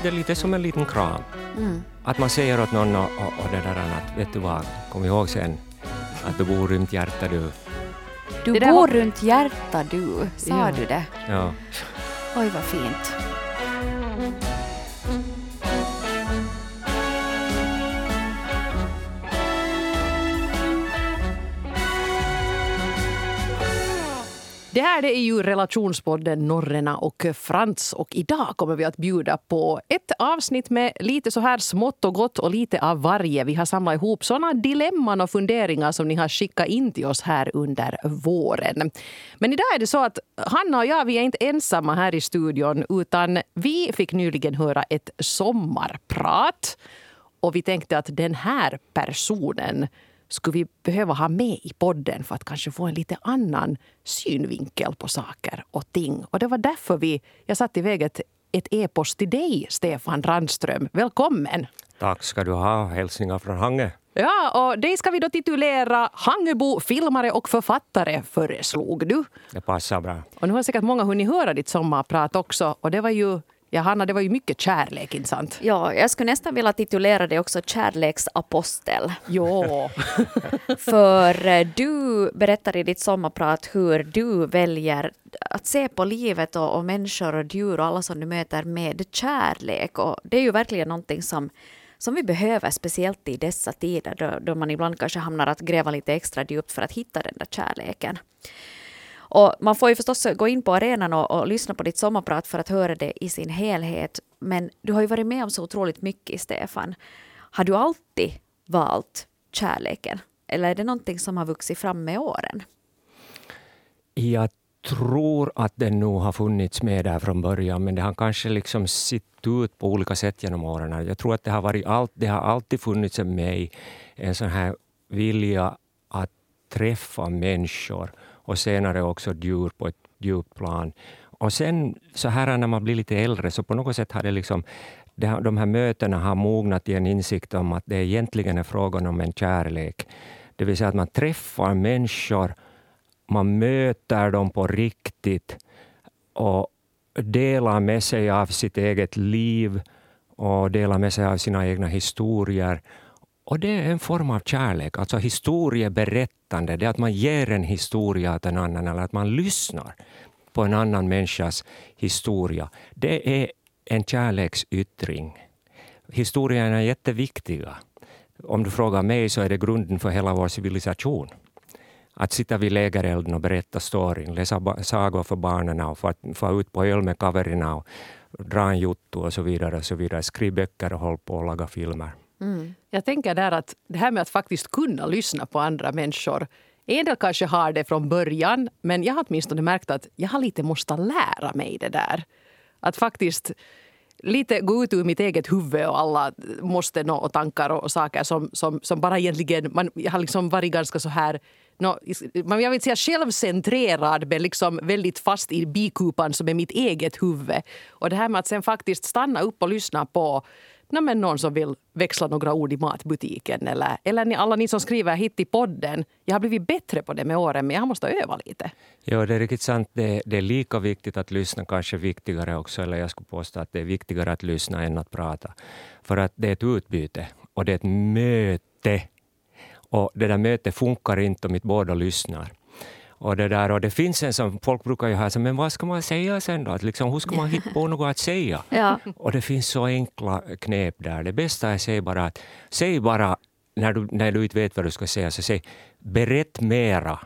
det lite som en liten kram. Att man säger åt någon och det där att, vet du vad, kom ihåg sen att du bor runt hjärta du. Du bor runt hjärta du, sa du det? Ja. Oj, vad fint. Det här är ju relationspodden Norrena och Frans och idag kommer vi att bjuda på ett avsnitt med lite så här smått och gott och lite av varje. Vi har samlat ihop sådana dilemman och funderingar som ni har skickat in till oss här under våren. Men idag är det så att Hanna och jag, vi är inte ensamma här i studion utan vi fick nyligen höra ett sommarprat och vi tänkte att den här personen skulle vi behöva ha med i podden för att kanske få en lite annan synvinkel på saker och ting. Och det var därför jag satt iväg ett e-post till dig, Stefan Randström. Välkommen! Tack ska du ha, hälsningar från Hange. Ja, och det ska vi då titulera Hangebo, filmare och författare, föreslog du. Det passar bra. Och nu har säkert många hunnit höra ditt sommarprat också. Och det var ju... Ja, Hanna, det var ju mycket kärlek, inte sant? Ja, jag skulle nästan vilja titulera det också kärleksapostel. Jo. För du berättar i ditt sommarprat hur du väljer att se på livet och människor och djur och alla som du möter med kärlek. Och det är ju verkligen någonting som vi behöver, speciellt i dessa tider då man ibland kanske hamnar att gräva lite extra djupt för att hitta den där kärleken. Och man får ju förstås gå in på arenan och lyssna på ditt sommarprat för att höra det i sin helhet. Men du har ju varit med om så otroligt mycket, Stefan. Har du alltid valt kärleken? Eller är det någonting som har vuxit fram med åren? Jag tror att den nog har funnits med där från början, men det har kanske liksom sitt ut på olika sätt genom åren. Jag tror att det har alltid funnits med mig en sån här vilja att träffa människor och senare också djur på ett djupt plan. Och sen så här när man blir lite äldre så på något sätt har det liksom de här mötena har mognat i en insikt om att det egentligen är frågan om en kärlek. Det vill säga att man träffar människor, man möter dem på riktigt och delar med sig av sitt eget liv och delar med sig av sina egna historier. Och det är en form av kärlek, alltså historieberättande. Det är att man ger en historia åt en annan eller att man lyssnar på en annan människas historia. Det är en kärleksyttring. Historierna är jätteviktiga. Om du frågar mig så är det grunden för hela vår civilisation. Att sitta vid lägerelden och berätta storyn, läsa sagor för barnen och få ut på öl med kaverina och dra en jotto och så vidare. Skriva böcker och hålla på och laga filmer. Mm. Jag tänker där att det här med att faktiskt kunna lyssna på andra människor. En del kanske har det från början, men jag har åtminstone märkt att jag har lite måste lära mig det där. Att faktiskt lite gå ut ur mitt eget huvud och alla måste nå och tankar och saker som bara egentligen, jag har liksom varit ganska så här, jag vill inte säga självcentrerad men liksom väldigt fast i bikupan som är mitt eget huvud. Och det här med att sen faktiskt stanna upp och lyssna på någon som vill växla några ord i matbutiken eller alla ni som skriver hit i podden. Jag har blivit bättre på det med åren, men jag måste öva lite. Ja, det är riktigt sant. Det är lika viktigt att lyssna, kanske viktigare också. Eller jag skulle påstå att det är viktigare att lyssna än att prata. För att det är ett utbyte och det är ett möte. Och det där mötet funkar inte om inte båda lyssnar. Och det finns en som folk brukar ju ha, men vad ska man säga sen då? Att liksom, hur ska man hitta på något att säga? Ja. Och det finns så enkla knep där. Det bästa är att säg bara när du inte vet vad du ska säga, så säg berätt mera.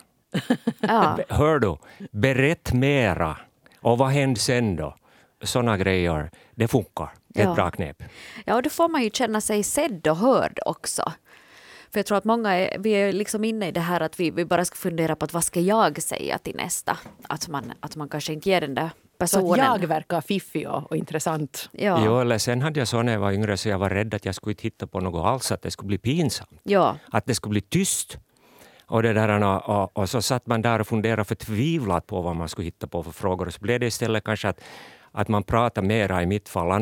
Ja. Hör du? Berätt mera. Och vad händer sen då? Såna grejer, det funkar. Det är ett bra knep. Ja, och då får man ju känna sig sedd och hörd också. För jag tror att många vi är liksom inne i det här att vi bara ska fundera på att vad ska jag säga till nästa? Att man kanske inte ger den där personen. Så att jag verkar fiffig och intressant. Ja. Jo, eller sen hade jag så när jag var yngre så jag var rädd att jag skulle inte hitta på något alls, att det skulle bli pinsamt. Ja. Att det skulle bli tyst. Och, och så satt man där och funderade förtvivlat på vad man skulle hitta på för frågor. Och så blev det istället kanske att man pratar mera i mitt fall.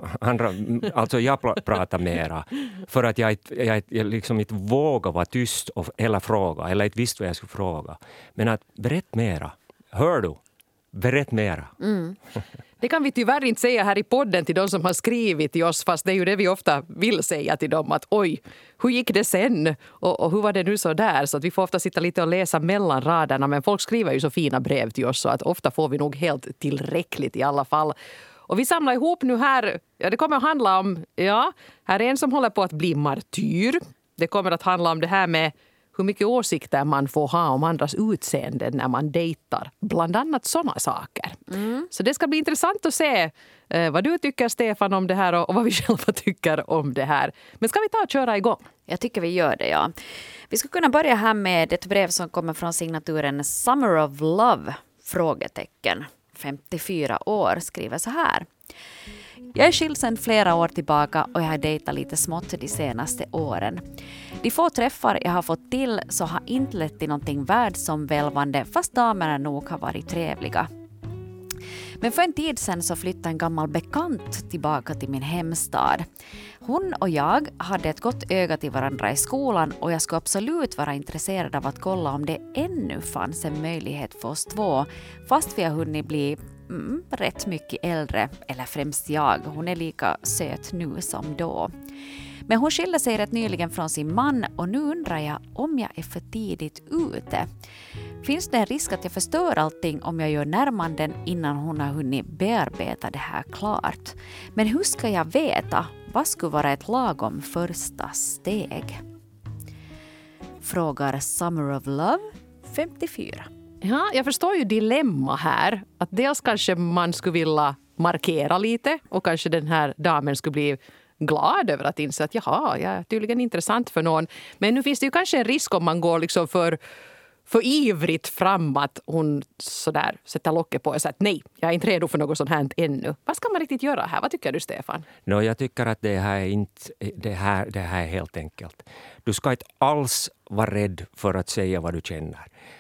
Alltså jag pratar mera. För att jag liksom inte vågar vara tyst eller fråga. Eller inte visste vad jag skulle fråga. Men att berätta mera. Hör du? berätt mera. Det kan vi tyvärr inte säga här i podden till de som har skrivit till oss, fast det är ju det vi ofta vill säga till dem, att oj, hur gick det sen? Och hur var det nu så där? Så att vi får ofta sitta lite och läsa mellan raderna, men folk skriver ju så fina brev till oss så att ofta får vi nog helt tillräckligt i alla fall. Och vi samlar ihop nu här, det kommer att handla om, här är en som håller på att bli martyr. Det kommer att handla om det här med hur mycket åsikter man får ha om andras utseende när man dejtar. Bland annat sådana saker. Så det ska bli intressant att se vad du tycker, Stefan, om det här och vad vi själva tycker om det här. Men ska vi ta och köra igång? Jag tycker vi gör det, ja. Vi ska kunna börja här med ett brev som kommer från signaturen Summer of Love, frågetecken. 54 år, skriver så här. Jag är skild sedan flera år tillbaka och jag har dejtat lite smått de senaste åren. De få träffar jag har fått till så har inte lett till någonting världsomvälvande, fast damerna nog har varit trevliga. Men för en tid sedan så flyttade en gammal bekant tillbaka till min hemstad. Hon och jag hade ett gott öga till varandra i skolan och jag skulle absolut vara intresserad av att kolla om det ännu fanns en möjlighet för oss två, fast vi har hunnit bli rätt mycket äldre, eller främst jag. Hon är lika söt nu som då. Men hon skilde sig rätt nyligen från sin man och nu undrar jag om jag är för tidigt ute. Finns det en risk att jag förstör allting om jag gör närmanden innan hon har hunnit bearbeta det här klart? Men hur ska jag veta? Vad skulle vara ett lagom första steg? Frågar Summer of Love 54. Ja, jag förstår ju dilemma här. Att dels kanske man skulle vilja markera lite och kanske den här damen skulle bli glad över att inse att jag är tydligen intressant för någon. Men nu finns det ju kanske en risk om man går liksom för ivrigt fram att hon sådär sätter locket på och säger att nej, jag är inte redo för något sånt här ännu. Vad ska man riktigt göra här? Vad tycker du, Stefan? Jag tycker att det här är helt enkelt. Du ska inte alls vara rädd för att säga vad du känner.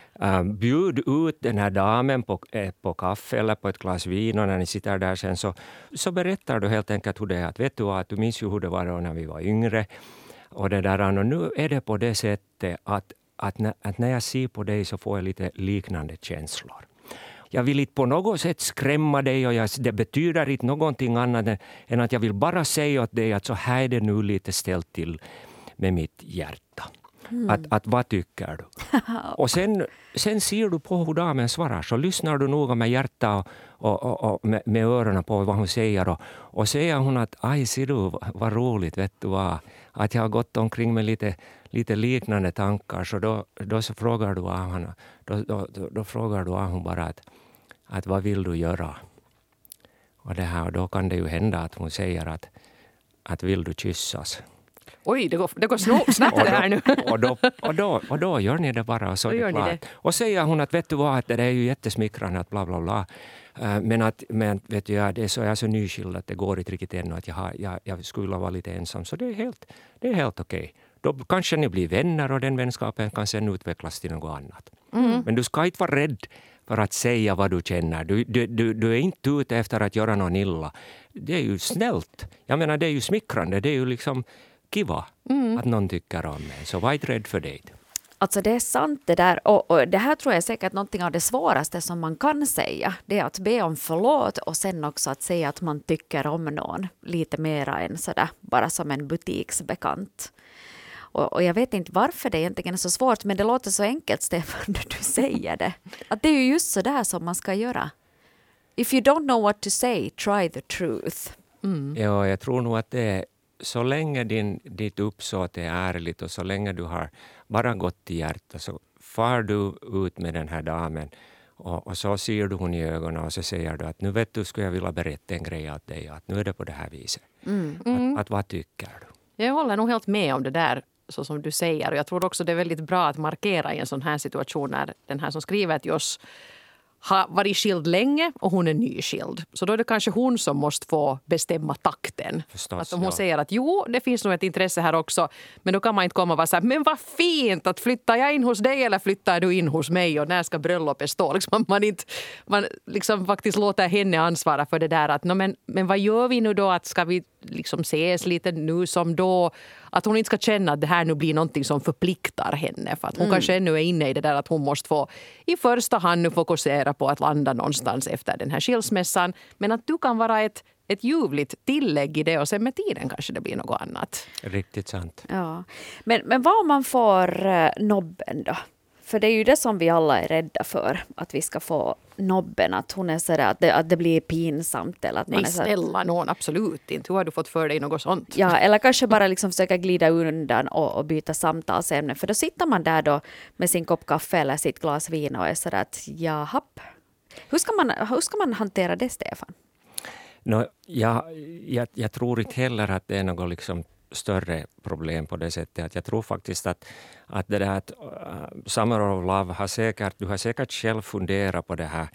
Bjud ut den här damen på kaffe eller på ett glas vin, och när ni sitter där sen så berättar du helt enkelt hur det är. Att vet du att du minns ju hur det var när vi var yngre. Och det där, och nu är det på det sättet att när jag ser på dig så får jag lite liknande känslor. Jag vill inte på något sätt skrämma dig, och det betyder inte någonting annat än att jag vill bara säga åt dig att så här är det nu lite ställt till med mitt hjärta. Att vad tycker du? Och sen ser du på hur damen svarar, så lyssnar du noga med hjärta och med öronen på vad hon säger, och säger hon att aj, ser du vad roligt, vet du vad, att jag har gått omkring med lite liknande tankar, så då så frågar du henne, då frågar du hon bara att vad vill du göra? Och då kan det ju hända att hon säger att vill du kyssas? Oj, det går snabbt det här nu. och då gör ni det bara, och så är det klart. Och säger hon att vet du vad, att det är ju jättesmickrande att bla bla bla. Men vet du, jag är så nyskild att det går inte riktigt ännu, att jag skulle vara lite ensam. Så det är helt okej. Då kanske ni blir vänner och den vänskapen kan sen utvecklas till något annat. Men du ska inte vara rädd för att säga vad du känner. Du är inte ute efter att göra någon illa. Det är ju snällt. Jag menar, det är ju smickrande. Det är ju liksom kiva att någon tycker om mig. Så var inte rädd för det. Alltså det är sant det där, och det här tror jag är säkert någonting av det svåraste som man kan säga. Det är att be om förlåt och sen också att säga att man tycker om någon lite mera än sådär, bara som en butiksbekant. Och jag vet inte varför det egentligen är så svårt, men det låter så enkelt, Stefan, när du säger det. Att det är ju just så där som man ska göra. If you don't know what to say, try the truth. Ja, jag tror nog att det är så länge ditt uppsåt är ärligt och så länge du har bara gått till hjärta, så far du ut med den här damen och så ser du hon i ögonen och så säger du att nu vet du, skulle jag vilja berätta en grej åt dig, att nu är det på det här viset. Att vad tycker du? Jag håller nog helt med om det där, så som du säger, och jag tror också det är väldigt bra att markera i en sån här situation när den här som skriver till oss har varit skild länge och hon är nyskild. Så då är det kanske hon som måste få bestämma takten. Förstås, att om hon säger att jo, det finns nog ett intresse här också, men då kan man inte komma och vara så här, men vad fint, att flyttar jag in hos dig eller flyttar du in hos mig och när ska bröllopet stå? Liksom man liksom faktiskt låter henne ansvara för det där att men vad gör vi nu då, att ska vi liksom ses lite nu som då? Att hon inte ska känna att det här nu blir någonting som förpliktar henne. För att hon kanske ännu är inne i det där att hon måste få i första hand nu fokusera på att landa någonstans efter den här skilsmässan. Men att du kan vara ett ljuvligt tillägg i det och sen med tiden kanske det blir något annat. Riktigt sant. Ja. Men vad om man får nobben då? För det är ju det som vi alla är rädda för. Att vi ska få nobben. Att hon är sådär att det blir pinsamt. Eller att man Nej, är så snälla någon, absolut inte. Hur har du fått för dig något sånt? ja, eller kanske bara liksom försöka glida undan och byta samtalsämne. För då sitter man där då med sin kopp kaffe eller sitt glas vin och är sådär att jahapp. Hur ska man hantera det, Stefan? No, jag tror inte heller att det är något liksom större problem på det sättet. Att jag tror faktiskt att det där att Summer of Love du har säkert själv funderat på det här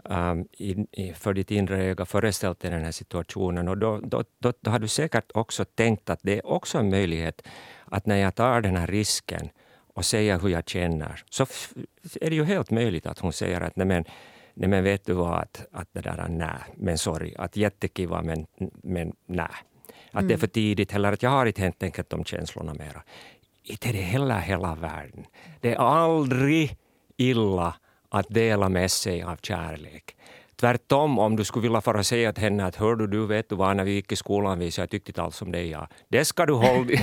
för ditt inre öga, föreställt dig den här situationen. Och då har du säkert också tänkt att det är också en möjlighet att när jag tar den här risken och säger hur jag känner, så är det ju helt möjligt att hon säger att nej men vet du vad, att det där är nej, men sorry, att jättekiva men nej. Att det är för tidigt, eller att jag har inte helt enkelt de känslorna mera. Inte är det heller hela världen. Det är aldrig illa att dela med sig av kärlek. Tvärtom, om du skulle vilja fara säga till henne att hör du vet du vad, när vi gick i skolan så jag tyckte inte alls om dig. Ja. Det ska du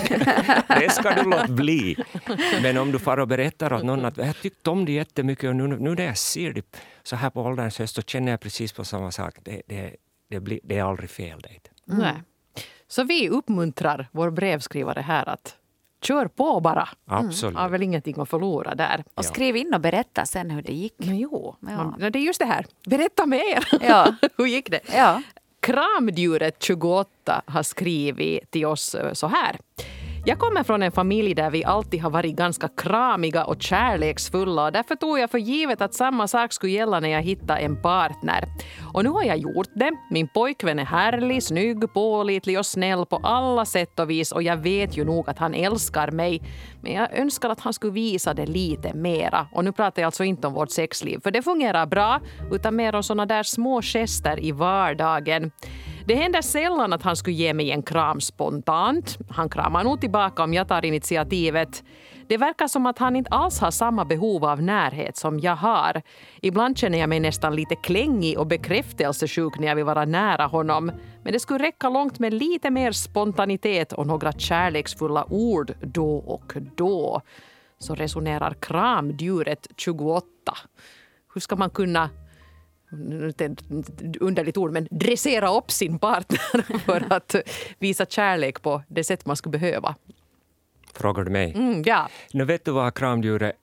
låta bli. Men om du far och berättar åt någon att jag tyckte om dig jättemycket och nu när jag ser dig så här på ålderns höst så känner jag precis på samma sak. Det är aldrig fel. Nej. Så vi uppmuntrar vår brevskrivare här att kör på bara. Absolut. Har väl ingenting att förlora där. Och skriv in och berätta sen hur det gick. Men jo, det är just det här. Berätta mer. Ja. Hur gick det? Ja. Kramdjuret 28 har skrivit till oss så här. Jag kommer från en familj där vi alltid har varit ganska kramiga och kärleksfulla och därför tog jag för givet att samma sak skulle gälla när jag hittade en partner. Och nu har jag gjort det. Min pojkvän är härlig, snygg, pålitlig och snäll på alla sätt och vis och jag vet ju nog att han älskar mig. Men jag önskar att han skulle visa det lite mera. Och nu pratar jag alltså inte om vårt sexliv för det fungerar bra utan mer om såna där små gester i vardagen. Det händer sällan att han skulle ge mig en kram spontant. Han kramar nog tillbaka om jag tar initiativet. Det verkar som att han inte alls har samma behov av närhet som jag har. Ibland känner jag mig nästan lite klängig och bekräftelsesjuk när jag vill vara nära honom. Men det skulle räcka långt med lite mer spontanitet och några kärleksfulla ord då och då. Så resonerar kramdjuret 28. Hur ska man kunna... underligt ord, men dressera upp sin partner för att visa kärlek på det sätt man skulle behöva. Frågar du mig? Ja. Nu vet du vad, kramdjuret,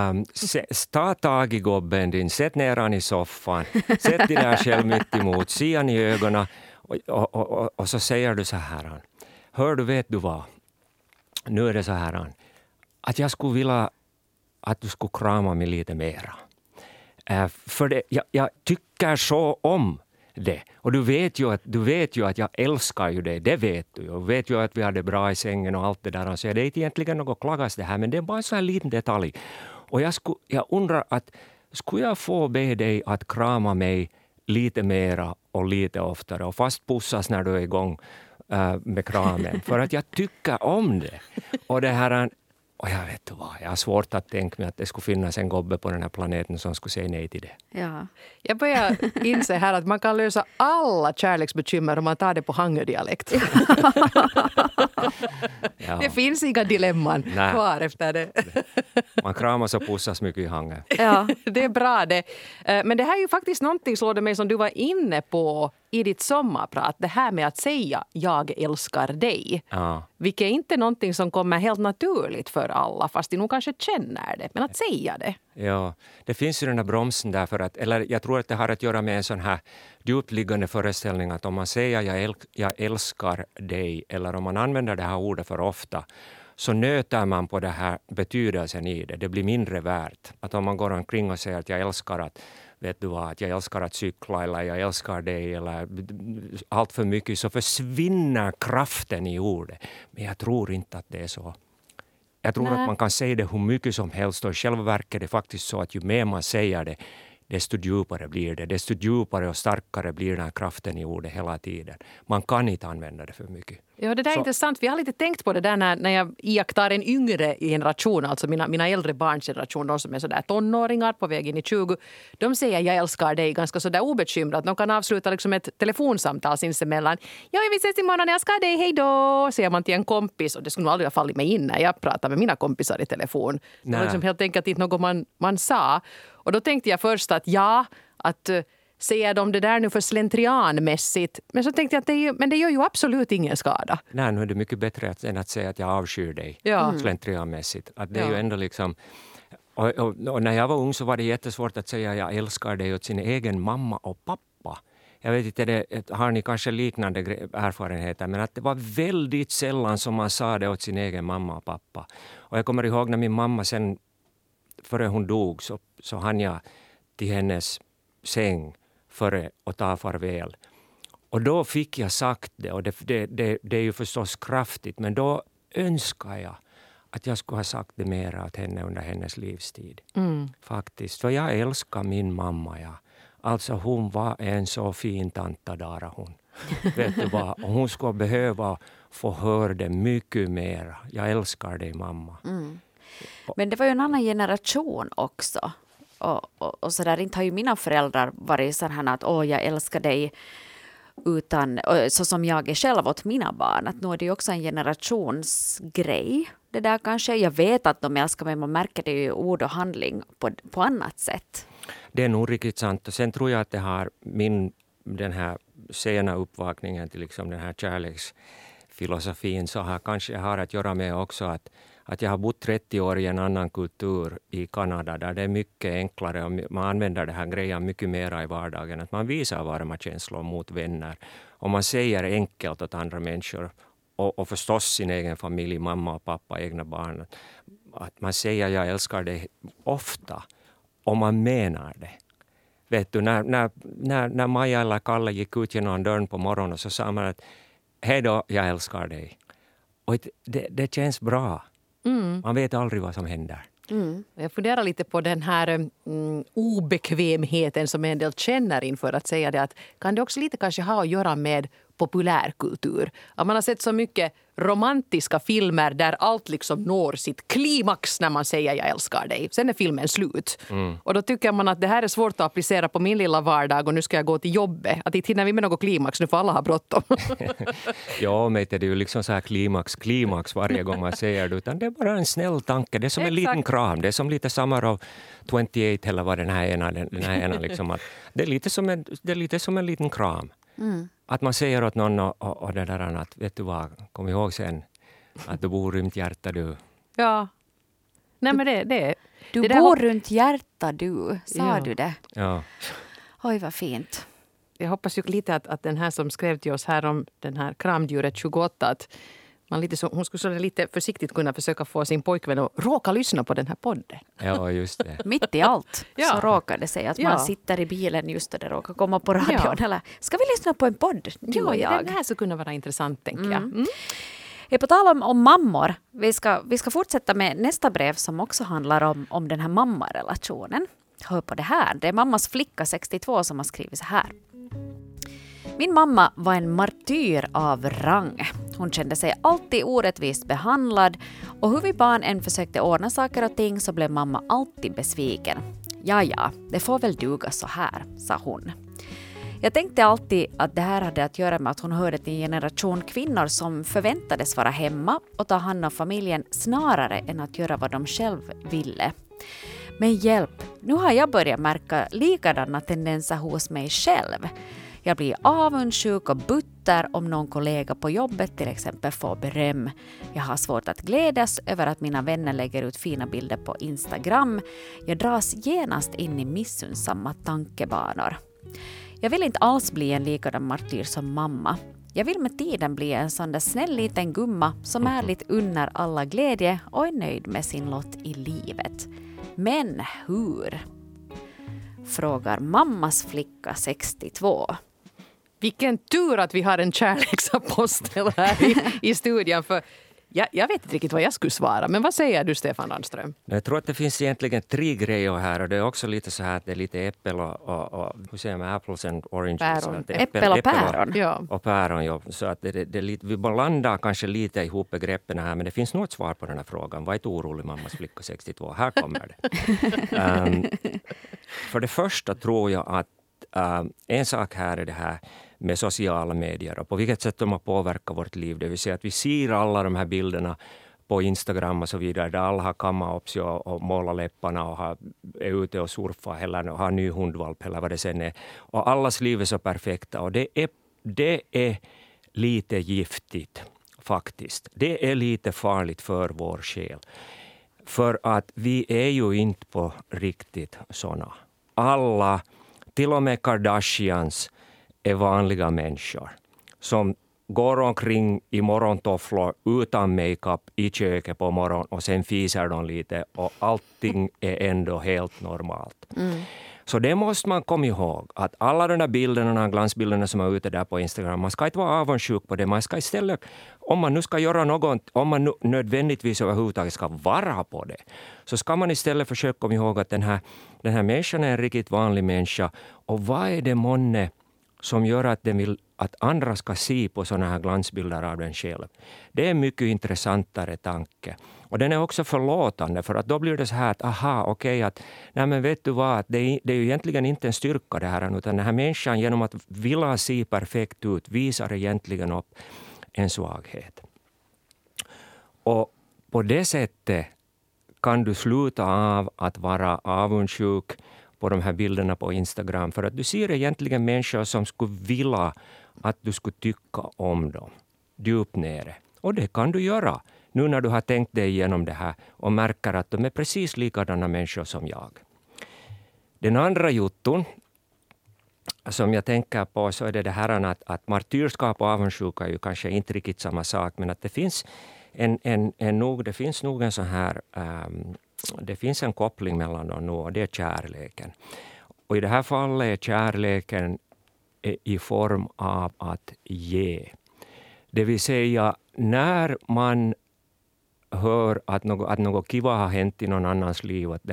ta tag i gobben din, sätt ner han i soffan, sätt dig där själv mitt emot, se han i ögonen och så säger du så här. Hör du, vet du vad? Nu är det så här att jag skulle vilja att du skulle krama mig lite mera. För det, jag tycker så om det. Och du vet ju att jag älskar ju det. Det vet du. Och vet ju att vi har det bra i sängen och allt det där. Så det är inte egentligen något klagas det här. Men det är bara en sån här liten detalj. Och jag undrar att skulle jag få be dig att krama mig lite mera och lite oftare. Och fast pussas när du är igång med kramen. För att jag tycker om det. Och det här... Och jag vet vad, jag har svårt att tänka mig att det skulle finnas en gobbe på den här planeten som skulle säga nej till det. Ja. Jag börjar inse här att man kan lösa alla kärleksbekymmer om man tar det på hangödialekt. Ja. Det finns inga dilemman kvar efter det. Man kramas och pussas mycket i hangen. Ja. Det är bra det. Men det här är ju faktiskt någonting, slår det mig, som du var inne på i ditt sommarprat. Det här med att säga jag älskar dig. Ja. Vilket är inte någonting som kommer helt naturligt för alla, fast de nog kanske känner det. Men att säga det. Ja, det finns ju den där bromsen där för att, eller jag tror att det har att göra med en sån här djupliggande föreställning att om man säger jag älskar dig eller om man använder det här ordet för ofta så nöter man på det här betydelsen i det. Det blir mindre värt. Att om man går omkring och säger att jag älskar att vet du vad, att jag älskar att cykla eller jag älskar dig eller allt för mycket så försvinner kraften i ordet. Men jag tror inte att det är så. Jag tror att man kan säga det hur mycket som helst och i själva verket är det faktiskt så att ju mer man säger det desto djupare blir det. Desto djupare och starkare blir den här kraften i ordet hela tiden. Man kan inte använda det för mycket. Ja, det där är intressant. Vi har lite tänkt på det där när jag iakttar en yngre generation, alltså mina äldre barns generation, de som är sådär tonåringar på väg in i 20. De säger jag älskar dig ganska sådär obekymrat. De kan avsluta liksom ett telefonsamtal sinsemellan. Ja, vi ses imorgon, jag älskar dig, hej då, säger man till en kompis. Och det skulle nog aldrig ha fallit mig in när jag pratar med mina kompisar i telefon. Det var liksom helt enkelt inte något man sa. Och då tänkte jag först att säger de det där nu för slentrianmässigt. Men så tänkte jag att det gör ju absolut ingen skada. Nej, nu är det mycket bättre än att säga att jag avskyr dig slentrianmässigt. Att det är ju ändå liksom... Och när jag var ung så var det jättesvårt att säga jag älskar dig åt sin egen mamma och pappa. Jag vet inte, har ni kanske liknande erfarenheter, men att det var väldigt sällan som man sa det åt sin egen mamma och pappa. Och jag kommer ihåg när min mamma sen, före hon dog, så hann jag till hennes säng före och ta farväl. Och då fick jag sagt det, och det är ju förstås kraftigt, men då önskar jag att jag skulle ha sagt det mer åt henne under hennes livstid. Faktiskt, för jag älskar min mamma, ja. Alltså hon var en så fin tantadara hon. Vet du vad? Och hon skulle behöva få höra det mycket mer. Jag älskar dig, mamma. Men det var ju en annan generation också. Och så där, inte har ju mina föräldrar varit så här att jag älskar dig, utan så som jag är själv åt mina barn. Att nu är det ju också en generationsgrej. Det där kanske, jag vet att de älskar mig, man märker det i ord och handling på annat sätt. Det är nog riktigt sant. Och sen tror jag att det har den här sena uppvakningen till liksom den här kärleksfilosofin, så har att göra med också att jag har bott 30 år i en annan kultur i Kanada där det är mycket enklare och man använder det här grejen mycket mer i vardagen. Att man visar varma känslor mot vänner och man säger enkelt åt andra människor och förstås sin egen familj, mamma och pappa, egna barn. Att man säger jag älskar dig ofta och man menar det. Vet du, när Maja eller Kalle gick ut genom dörren på morgonen så sa man att hej då, jag älskar dig. Och det känns bra. Man vet aldrig vad som händer. Jag funderar lite på den här obekvämheten som en del känner inför att säga det. Att kan det också lite kanske ha att göra med populärkultur? Att man har sett så mycket romantiska filmer där allt liksom når sitt klimax när man säger jag älskar dig. Sen är filmen slut. Och då tycker man att det här är svårt att applicera på min lilla vardag och nu ska jag gå till jobbet. Att inte hinner vi med något klimax, nu får alla ha bråttom. Ja, men det är ju liksom så här klimax varje gång man säger det. Utan det är bara en snäll tanke. Det är som en liten kram. Det är som lite Summer of 28 eller vad den här ena liksom. Att det är lite som en liten kram. Att man säger åt någon och det där att vet du vad, kom ihåg sen att du bor runt hjärta du. Ja. Nej men det Du det bor runt hjärta du, sa du det? Ja. Oj vad fint. Jag hoppas ju lite att den här som skrev till oss här om den här kramdjuret 28 att man hon skulle så lite försiktigt kunna försöka få sin pojkvän att råka lyssna på den här podden. Ja, just det. Mitt i allt så råkar det sig att man sitter i bilen just och det råkar komma på radion. Eller, ska vi lyssna på en podd, du och jag? Det här skulle kunna vara intressant, tänker jag. På tal om mammor, vi ska fortsätta med nästa brev som också handlar om den här mammarelationen. Hör på det här. Det är mammas flicka 62 som har skrivit så här. Min mamma var en martyr av rang. Hon kände sig alltid orättvist behandlad och hur vi barn än försökte ordna saker och ting så blev mamma alltid besviken. Ja, det får väl duga så här, sa hon. Jag tänkte alltid att det här hade att göra med att hon hörde till en generation kvinnor som förväntades vara hemma och ta hand om familjen snarare än att göra vad de själv ville. Men hjälp, nu har jag börjat märka likadana tendenser hos mig själv. Jag blir avundsjuk och butter om någon kollega på jobbet till exempel får beröm. Jag har svårt att glädjas över att mina vänner lägger ut fina bilder på Instagram. Jag dras genast in i missunnsamma tankebanor. Jag vill inte alls bli en likadan martyr som mamma. Jag vill med tiden bli en sån där snäll liten gumma som ärligt unnar alla glädje och är nöjd med sin lott i livet. Men hur? Frågar mammas flicka 62. Vilken tur att vi har en kärleksapostel här i studion. För Jag vet inte riktigt vad jag skulle svara, men vad säger du, Stefan Landström? Jag tror att det finns egentligen 3 grejer här och det är också lite så här att det är lite äppel och hur säger man, apples and oranges? Päron. Äppel och päron. Ja. Och päron, ja. Så att det är lite, vi blandar kanske lite ihop begreppen här, men det finns nog ett svar på den här frågan. Var inte orolig, mammas flicka 62. Här kommer det. För det första tror jag att en sak här är det här med sociala medier och på vilket sätt de har påverkat vårt liv. Det vill säga att vi ser alla de här bilderna på Instagram och så vidare, där alla har kammat upp sig och målat läpparna och är ute och surfar eller har en ny hundvalp eller vad det sen är. Och allas liv är så perfekta och det är lite giftigt faktiskt. Det är lite farligt för vår själ. För att vi är ju inte på riktigt såna. Alla, till och med Kardashians, är vanliga människor som går omkring i morgontofflor utan makeup i köket på morgonen och sen fiser de lite och allting är ändå helt normalt. Så det måste man komma ihåg, att alla de där bilderna, glansbilderna som är ute där på Instagram, man ska inte vara avundsjuk på det. Man ska istället, om man nu ska göra något, om man nödvändigtvis överhuvudtaget ska vara på det, så ska man istället försöka komma ihåg att den här människan är en riktigt vanlig människa. Och vad är det månne som gör att den vill att andra ska se på såna här glansbilder av den själv? Det är en mycket intressantare tanke. Och den är också förlåtande, för att då blir det så här att nej men vet du vad, att det är ju egentligen inte en styrka det här, utan den här människan genom att vilja se perfekt ut visar egentligen upp en svaghet. Och på det sättet kan du sluta av att vara avundsjuk på de här bilderna på Instagram, för att du ser egentligen människor som skulle vilja att du skulle tycka om dem djupt nere. Och det kan du göra nu när du har tänkt dig igenom det här och märker att de är precis likadana människor som jag. Den andra jutton som jag tänker på, så är det här att martyrskap och avundsjuka är ju kanske inte riktigt samma sak, men att det finns det finns nog en sån här det finns en koppling mellan dem nu, och det är kärleken. Och i det här fallet är kärleken i form av att ge. Det vill säga, när man hör att något kiva har hänt i någon annans liv, att den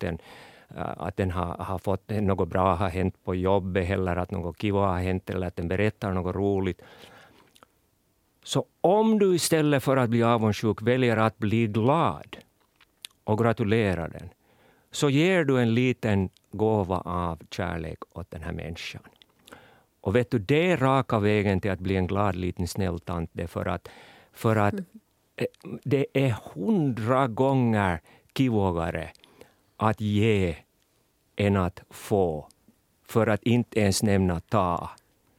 har fått något bra har hänt på jobbet, eller att något kiva har hänt, eller att den berättar något roligt. Så om du istället för att bli avundsjuk väljer att bli glad och gratulera den, så ger du en liten gåva av kärlek åt den här människan. Och vet du, det är raka vägen till att bli en glad liten snäll tant. För att det är 100 gånger kivågare att ge än att få. För att inte ens nämna ta.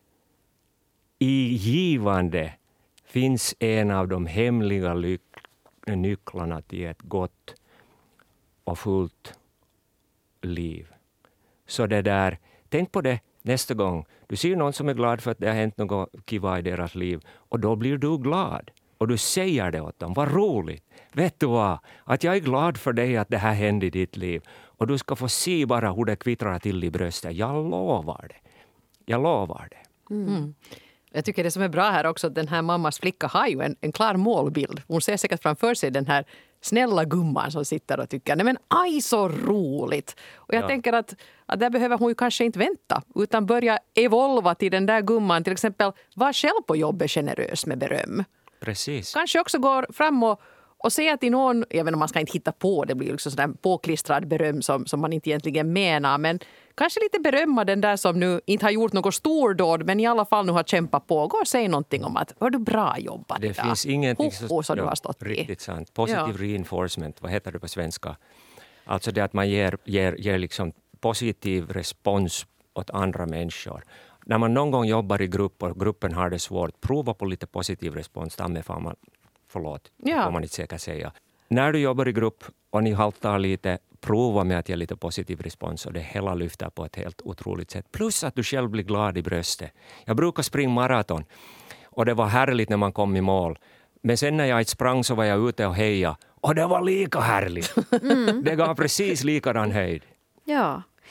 I givande finns en av de hemliga nycklarna till ett gott och fullt liv. Så tänk på det nästa gång. Du ser någon som är glad för att det har hänt något kiva i deras liv, och då blir du glad. Och du säger det åt dem. Vad roligt. Vet du vad? Att jag är glad för dig att det här hände i ditt liv. Och du ska få se bara hur det kvittrar till i bröstet. Jag lovar det. Jag lovar det. Mm. Jag tycker det som är bra här också, att den här mammas flicka har ju en klar målbild. Hon ser säkert framför sig den här snälla gumman som sitter och tycker, nej men aj så roligt. Och jag tänker att där behöver hon ju kanske inte vänta, utan börja evolva till den där gumman. Till exempel, var själv på jobbet generös med beröm. Precis. Kanske också går fram och säga till någon, även om man ska inte hitta på, det blir liksom sådär påklistrad beröm som man inte egentligen menar, men kanske lite berömma den där som nu inte har gjort något stordåd, men i alla fall nu har kämpat på. Gå och säg någonting om att, var du bra jobbat det idag? Finns ingenting så du har stått riktigt sant. Positiv reinforcement, vad heter det på svenska? Alltså det att man ger liksom positiv respons åt andra människor. När man någon gång jobbar i grupp och gruppen har det svårt, prova på lite positiv respons. Det får man inte säkert säga. När du jobbar i grupp och ni haltar lite, prova med att ge lite positiv respons, och det hela lyfter på ett helt otroligt sätt. Plus att du själv blir glad i bröstet. Jag brukar springa maraton och det var härligt när man kom i mål. Men sen när jag inte sprang så var jag ute och heja, och det var lika härligt. Det gav precis likadan höjd. Ja.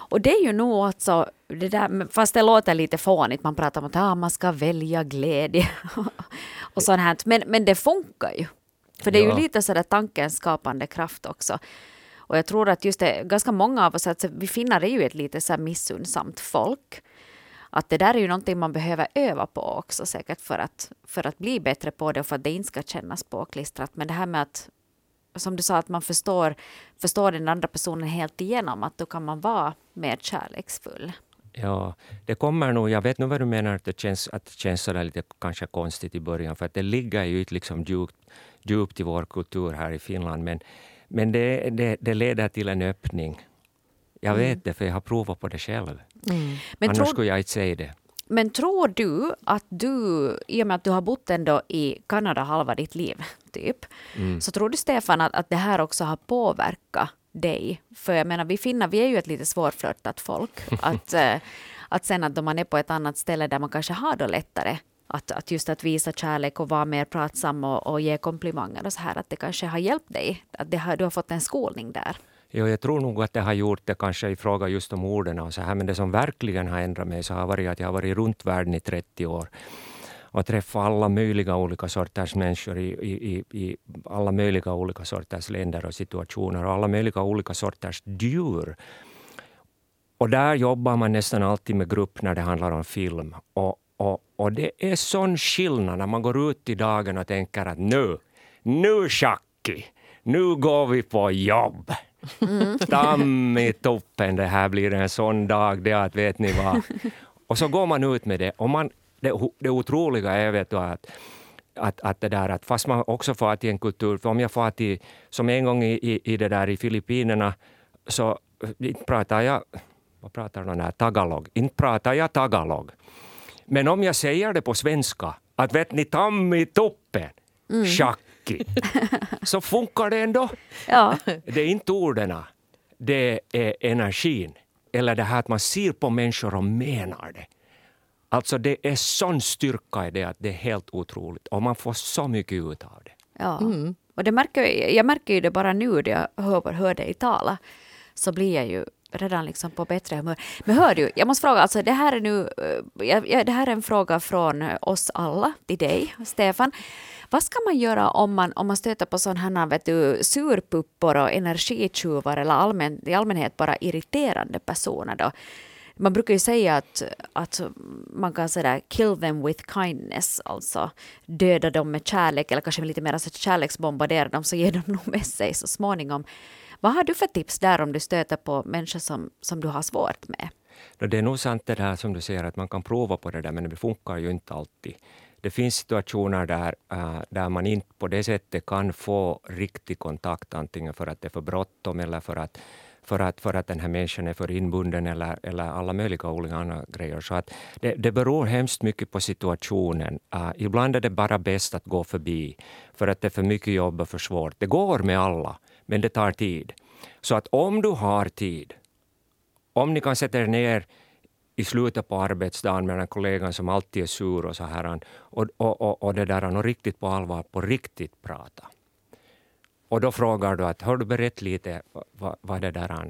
Och det är ju nog alltså, det där, fast det låter lite fånigt, man pratar om att man ska välja glädje och sånt här. Men det funkar ju. För det är ju lite sådär tankens skapande kraft också. Och jag tror att just det, ganska många av oss, alltså, vi finnar är ju ett lite så här missunnsamt folk. Att det där är ju någonting man behöver öva på också säkert för att bli bättre på det och för att det inte ska kännas påklistrat. Men det här med att, som du sa, att man förstår den andra personen helt igenom, att då kan man vara mer kärleksfull. Ja, det kommer nog, jag vet nog vad du menar, att det känns sådär lite kanske konstigt i början, för att det ligger ju liksom djupt i vår kultur här i Finland, men det leder till en öppning. Jag vet det, för jag har provat på det själv. Men annars skulle jag inte säga det. Men tror du att du, i och med att du har bott ändå i Kanada halva ditt liv, typ, så tror du, Stefan, att det här också har påverkat dig? För jag menar, vi finnar, vi är ju ett lite svårflörtat folk. Att sen att man är på ett annat ställe där man kanske har då lättare att just att visa kärlek och vara mer pratsam och ge komplimanger och så här, att det kanske har hjälpt dig, att du har fått en skolning där. Jo, jag tror nog att det har gjort det kanske i fråga just om orden och så här, men det som verkligen har ändrat mig så har varit att jag har varit runt världen i 30 år och träffat alla möjliga olika sorters människor i alla möjliga olika sorters länder och situationer och alla möjliga olika sorters djur. Och där jobbar man nästan alltid med grupp när det handlar om film. Och det är sån skillnad när man går ut i dagen och tänker att nu Shaki, nu går vi på jobb. Damm i toppen, det här blir en sån dag, det att vet ni vad. Och så går man ut med det. Och det otroliga är, vet du, att det där, att fast man också får till en kultur, för om jag får till, som en gång i det där i Filippinerna, så pratar jag, vad pratar de här, tagalog, inte pratar jag tagalog. Men om jag säger det på svenska, att vet ni, tam i toppen, Shaki, så funkar det ändå. Ja. Det är inte orden, det är energin. Eller det här att man ser på människor och menar det. Alltså det är sån styrka i det att det är helt otroligt. Och man får så mycket ut av det. Ja, och jag märker ju det bara nu när jag hör dig tala. Så blir jag ju redan liksom på bättre humör. Men hör du, jag måste fråga, alltså det här är nu, det här är en fråga från oss alla till dig, Stefan. Vad ska man göra om man stöter på sådana här, vet du, surpuppor och energitjuvar eller i allmänhet bara irriterande personer då? Man brukar ju säga att man kan säga kill them with kindness, alltså döda dem med kärlek eller kanske lite mer alltså kärleksbombardera dem, så ger de nog med sig så småningom. Vad har du för tips där om du stöter på människor som du har svårt med? Det är nog sant det här som du säger, att man kan prova på det där, men det funkar ju inte alltid. Det finns situationer där man inte på det sättet kan få riktig kontakt, antingen för att det är för bråttom eller för att den här människan är för inbunden eller alla möjliga olika andra grejer. Så att det beror hemskt mycket på situationen. Ibland är det bara bäst att gå förbi för att det är för mycket jobb och för svårt. Det går med alla, men det tar tid. Så att om du har tid, om ni kan sätta er ner i slutet på arbetsdagen med en kollega som alltid är sur och så här, och det där, och riktigt på allvar, på riktigt prata. Och då frågar du att, har du berättat lite vad det där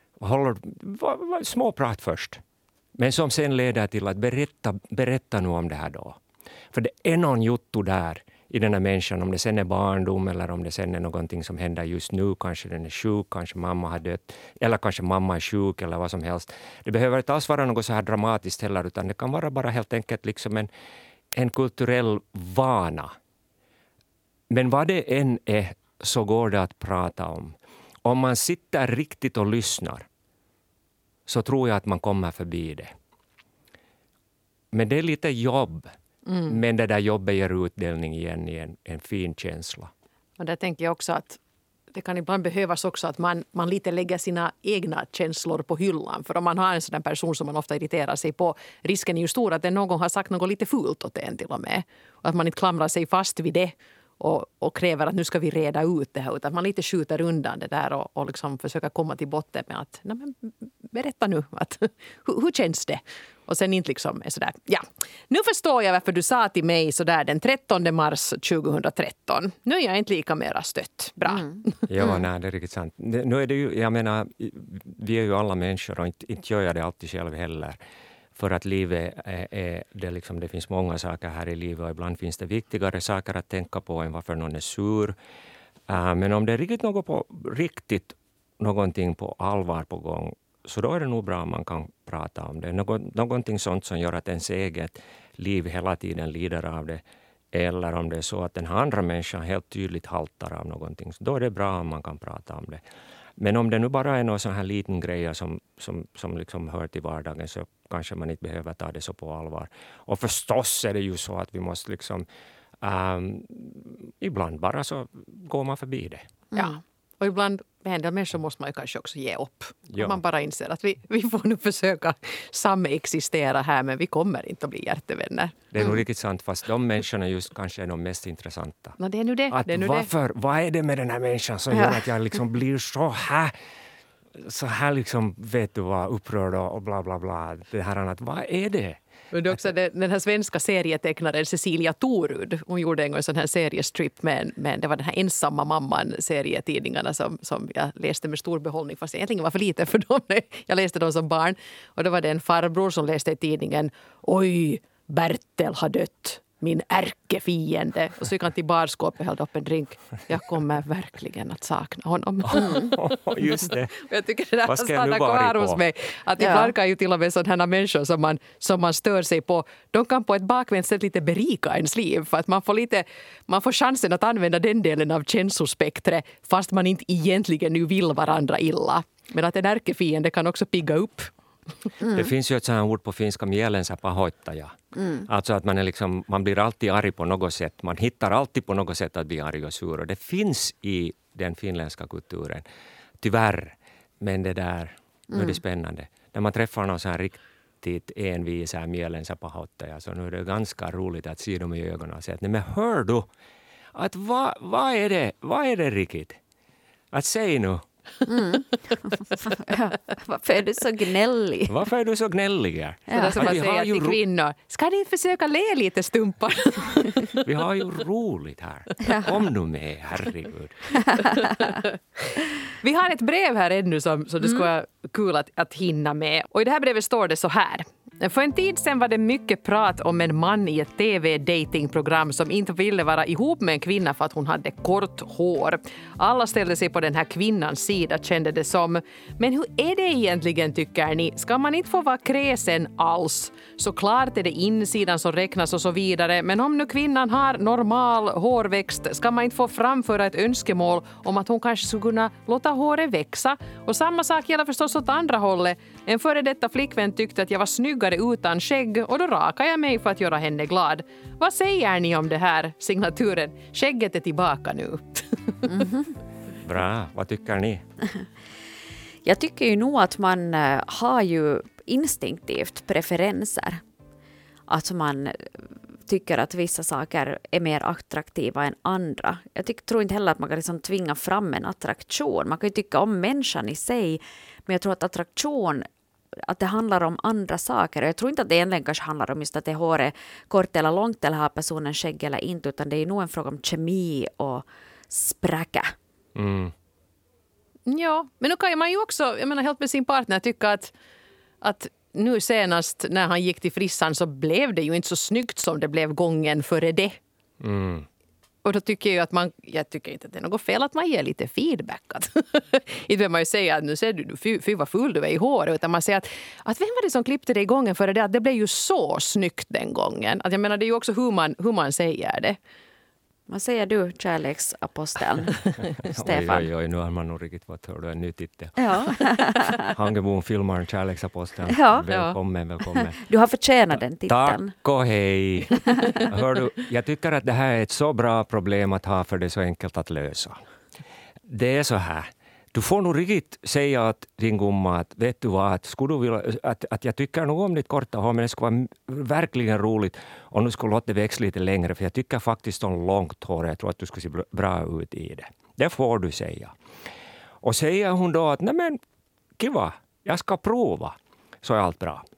småprat först. Men som sen leder till att berätta nu om det här då. För det är någon jotto där i den här människan, om det sen är barndom eller om det sen är någonting som händer just nu. Kanske den är sjuk, kanske mamma har dött, eller kanske mamma är sjuk eller vad som helst. Det behöver inte alls vara något så här dramatiskt heller, utan det kan vara bara helt enkelt liksom en kulturell vana. Men vad det än är så går det att prata om. Om man sitter riktigt och lyssnar så tror jag att man kommer förbi det. Men det är lite jobb. Men det där jobbet ger utdelning igen i en fin känsla. Och där tänker jag också att det kan ibland behövas också att man lite lägger sina egna känslor på hyllan. För om man har en sån person som man ofta irriterar sig på, risken är ju stor att någon har sagt något lite fult åt en till och med. Och att man inte klamrar sig fast vid det och kräver att nu ska vi reda ut det här. Utan att man lite skjuter undan det där och liksom försöker komma till botten med att nej men, berätta nu, hur känns det? och sen inte liksom är sådär, ja, nu förstår jag varför du sa till mig sådär den 13 mars 2013. Nu är jag inte lika mera stött. Bra. Ja, nej, det är riktigt sant. Nu är det ju, jag menar, vi är ju alla människor och inte gör jag det alltid själv heller. För att livet är det, liksom, det finns många saker här i livet och ibland finns det viktigare saker att tänka på än varför någon är sur. Men om det är riktigt någonting på allvar på gång, så då är det nog bra om man kan prata om det. Någonting sånt som gör att ens eget liv hela tiden lider av det. Eller om det är så att den andra människan helt tydligt haltar av någonting. Så då är det bra om man kan prata om det. Men om det nu bara är någon sån här liten grej som liksom hör till vardagen, så kanske man inte behöver ta det så på allvar. Och förstås är det ju så att vi måste liksom ibland bara så går man förbi det. Ja, och ibland med en del människor måste man ju kanske också ge upp. Ja. Man bara inser att vi får nu försöka samexistera här, men vi kommer inte att bli hjärtevänner. Det är nog riktigt sant, fast de människorna just kanske är de mest intressanta. No, det är nu det. Att det är nu vad är det med den här människan som gör att jag liksom blir så här liksom, vet du vad, upprörd och bla bla bla. Det här annat, vad är det? Och det är också den här svenska serietecknaren Cecilia Torud. Hon gjorde en gång en sån här seriestrip med det var den här ensamma mamman serietidningarna som jag läste med stor behållning, fast egentligen var för lite för dem. Jag läste dem som barn. Och då var det en farbror som läste i tidningen: oj, Bertel har dött. Min ärkefiende. Och så gick han till barskåpet och höll upp en drink. Jag kommer verkligen att sakna honom. Just det. Jag tycker det där stannar kvar hos mig. Att ibland kan ju till och med sådana människor som man stör sig på, de kan på ett bakvänt sätt lite berika ens liv. För att man får chansen att använda den delen av känslospektret fast man inte egentligen nu vill varandra illa. Men att en ärkefiende kan också pigga upp. Det finns ju ett sådant ord på finska, mielensä pahoittaja. Alltså att man blir alltid arg på något sätt. Man hittar alltid på något sätt att bli arg och sur. Och det finns i den finländska kulturen. Tyvärr. Men det där, nu är det spännande. När man träffar någon så här riktigt envis mielensä pahoittaja, så nu är det ganska roligt att se dem i ögonen och säga att nej, men hör du, att vad är det riktigt? Att säg nu. Varför är du så gnällig? Varför är du så gnällig? Ja. Så där som man säger till kvinnor, ska ni försöka le lite stumpar? Vi har ju roligt här. Kom nu med, herregud. Vi har ett brev här ännu som det skulle vara kul att hinna med. Och i det här brevet står det så här: för en tid sedan var det mycket prat om en man i ett tv-datingprogram som inte ville vara ihop med en kvinna för att hon hade kort hår. Alla ställde sig på den här kvinnans sida, kände det som. Men hur är det egentligen, tycker ni? Ska man inte få vara kräsen alls? Såklart är det insidan som räknas och så vidare. Men om nu kvinnan har normal hårväxt, ska man inte få framföra ett önskemål om att hon kanske skulle kunna låta håret växa? Och samma sak gäller förstås åt andra hållet. En före detta flickvän tyckte att jag var snyggare utan skägg och då rakade jag mig för att göra henne glad. Vad säger ni om det här? Signaturen: skägget är tillbaka nu. Bra, vad tycker ni? Jag tycker ju nog att man har ju instinktivt preferenser. Att man tycker att vissa saker är mer attraktiva än andra. Jag tror inte heller att man kan liksom tvinga fram en attraktion. Man kan ju tycka om människan i sig, men jag tror att attraktion, att det handlar om andra saker. Jag tror inte att det egentligen kanske handlar om just att det är håret kort eller långt eller har personen skägg eller inte, utan det är nog en fråga om kemi och spräcka. Ja, men nu kan man ju också, jag menar, helt med sin partner tycka att nu senast när han gick till frissan så blev det ju inte så snyggt som det blev gången före det. Och då tycker jag att jag tycker inte att det är något fel att man ger lite feedback. Inte vill man ju säga att nu ser du fy vad full du är i håret, utan man säger att vem var det som klippte dig gången före det, att det blev ju så snyggt den gången. Att jag menar, det är ju också hur man säger det. Vad säger du, kärleksaposteln, Stefan? Oj, nu har man nog riktigt fått höra en ny titel. Ja. Hangebon filmar Kärleksaposteln. Ja. Välkommen. Du har förtjänat den titeln. Tack och hej. Hör du, jag tycker att det här är ett så bra problem att ha, för det är så enkelt att lösa. Det är så här. Du får nog riktigt säga att din gumma att vet du vad, att jag tycker nog om ditt korta hår, men det skulle vara verkligen roligt om du skulle låta det växa lite längre, för jag tycker faktiskt om långt hår. Jag tror att du skulle se bra ut i det. Det får du säga. Och säger hon då att nej men kiva, jag ska prova, så är allt bra.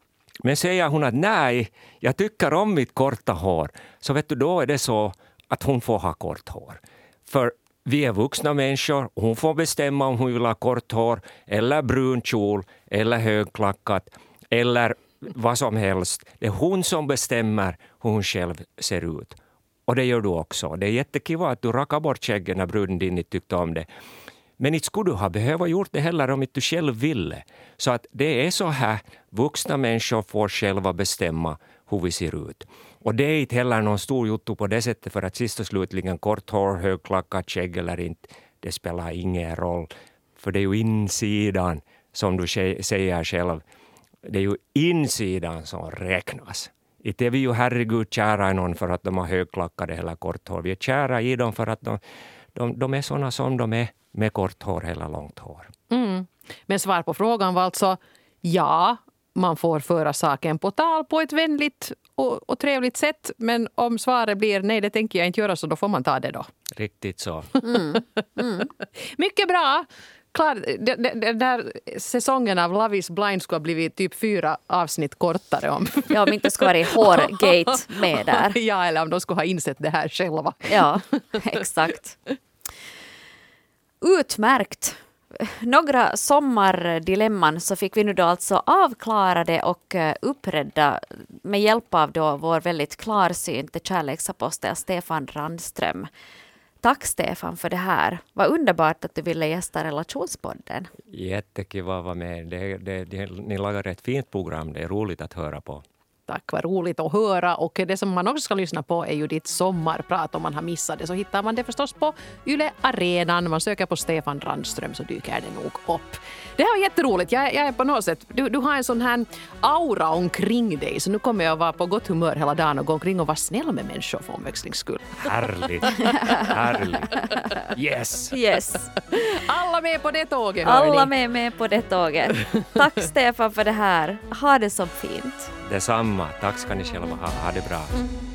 Men säger hon att nej, jag tycker om mitt korta hår, så vet du, då är det så att hon får ha kort hår. För vi är vuxna människor, hon får bestämma om hon vill ha kort hår eller brun kjol eller högklackat eller vad som helst. Det är hon som bestämmer hur hon själv ser ut. Och det gör du också. Det är jättekiva att du rakar bort skäggen när bruden din inte tyckte om det. Men inte skulle du ha behövt gjort det heller om inte du själv ville. Så att det är så här, vuxna människor får själva bestämma hur vi ser ut. Och det är inte heller någon stor jotto på det sättet, för att sist och slutligen kort hår, högklackat skägg eller inte, det spelar ingen roll. För det är ju insidan, som du säger själv, det är ju insidan som räknas. Inte är vi ju herregud kära i någon för att de har högklackade eller kort hår. Vi är kära i dem för att de är sådana som de är, med kort hår eller långt hår. Mm. Men svar på frågan var alltså ja, man får föra saken på tal på ett vänligt och trevligt sätt. Men om svaret blir nej, det tänker jag inte göra, så då får man ta det då. Riktigt så. Mycket bra. Klar, den där säsongen av Love is blind skulle ha blivit typ 4 avsnitt kortare om. Ja, om inte skulle vara hårgate med där. Ja, eller om de skulle ha insett det här själva. Ja, exakt. Utmärkt. Några sommardilemman så fick vi nu då alltså avklarade och uppredda med hjälp av då vår väldigt klarsynte kärleksapostel Stefan Randström. Tack Stefan för det här. Vad underbart att du ville gästa Relationspodden. Jättekul att vara med. Ni lagar ett fint program. Det är roligt att höra på. Tack, vad roligt att höra. Och det som man också ska lyssna på är ju ditt sommarprat. Om man har missat det så hittar man det förstås på Yle Arenan. Man söker på Stefan Randström så dyker det nog upp. Det här var jätteroligt. Jag är på något sätt, du har en sån här aura omkring dig. Så nu kommer jag vara på gott humör hela dagen och gå omkring och vara snäll med människor för omväxlings skull. Härligt. Härligt. Yes. Yes. Alla med på det tåget. Alla med på det tåget. Tack Stefan för det här. Ha det så fint. Detsamma. Tack ska ni själva ha. Ha det bra.